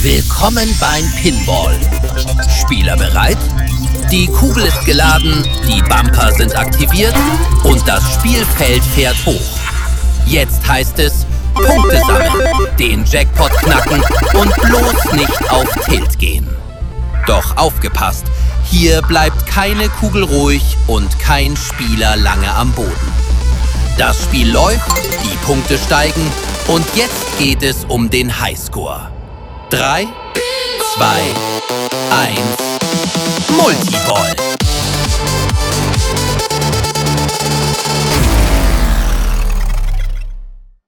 Willkommen beim Pinball. Spieler bereit? Die Kugel ist geladen, die Bumper sind aktiviert und das Spielfeld fährt hoch. Jetzt heißt es Punkte sammeln, den Jackpot knacken und bloß nicht auf Tilt gehen. Doch aufgepasst, hier bleibt keine Kugel ruhig und kein Spieler lange am Boden. Das Spiel läuft, die Punkte steigen und jetzt geht es um den Highscore. 3, 2, 1, Multiball!